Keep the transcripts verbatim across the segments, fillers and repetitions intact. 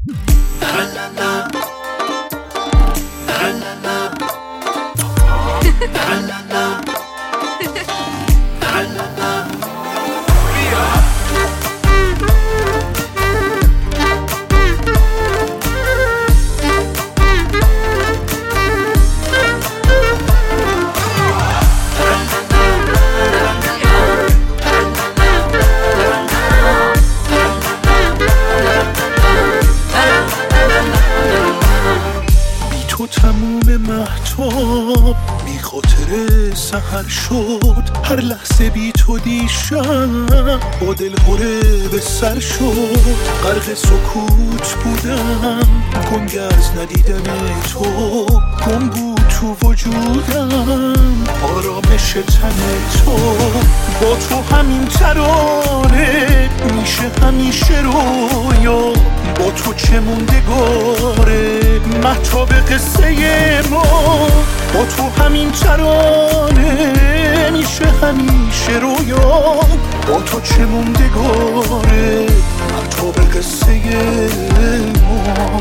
تو تموم مهتاب بی خاطر سحر شد، هر لحظه بی تو دیشب با دل هره به سر شد. غرق سکوت بودم گنگ از ندیدن تو، گم بود تو وجودم آرامش تن تو. با تو همین ترانه میشه همیشه رویا، با تو چه موندگاره مهتاب قصه ما. با تو همین ترانه میشه همیشه رویا، با تو چه موندگاره مهتاب قصه ما.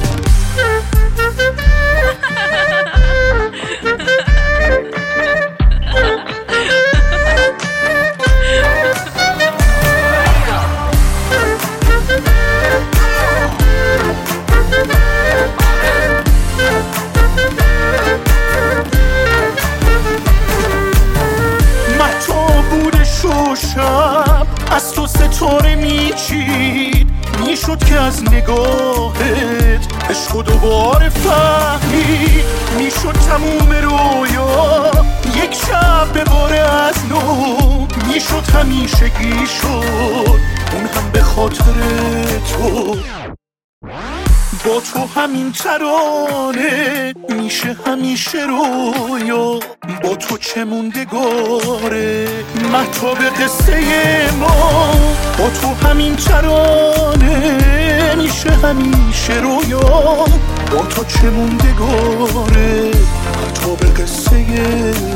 شب از تو ستاره میچید، میشد که از نگاهت عشق و دوباره فهمید. میشد تموم رویا یک شب به باره از نو، میشد همیشگی شد اون هم به خاطر تو. با تو همین ترانه میشه همیشه رویا، با تو چه موندگاره مهتاب قصه ما. با تو همین ترانه میشه همیشه رویا، با تو چه موندگاره مهتاب قصه